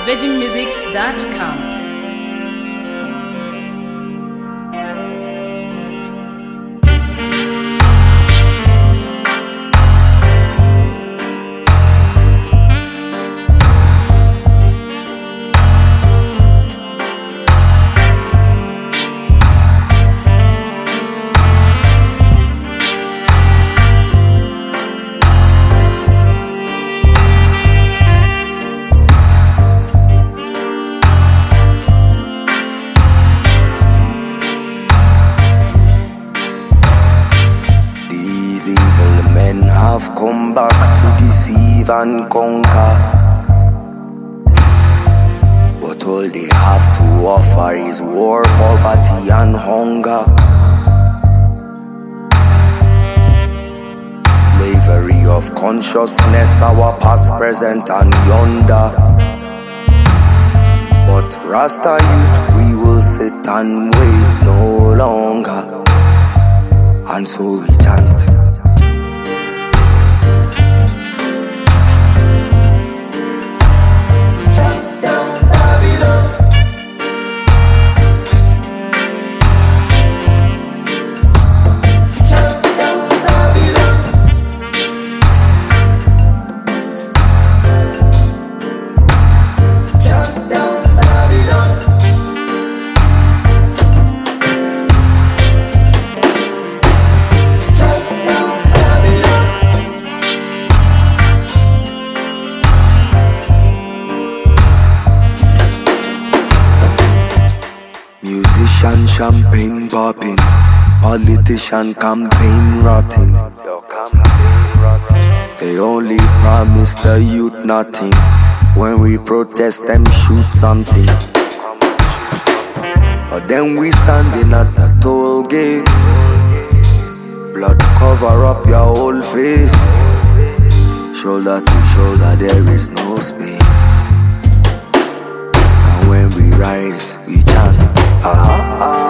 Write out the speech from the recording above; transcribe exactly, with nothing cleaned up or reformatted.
virgin musics dot com. Evil men have come back to deceive and conquer, but all they have to offer is war, poverty and hunger. Slavery of consciousness, our past, present and yonder. But Rasta youth, we will sit and wait no longer, and so we chant. Musician champagne popping, politician campaign rotting. They only promise the youth nothing. When we protest, them shoot something. But then we standing at the toll gates. Blood cover up your whole face. Shoulder to shoulder, there is no space. And when we rise, we chant. Ah, ah, ah.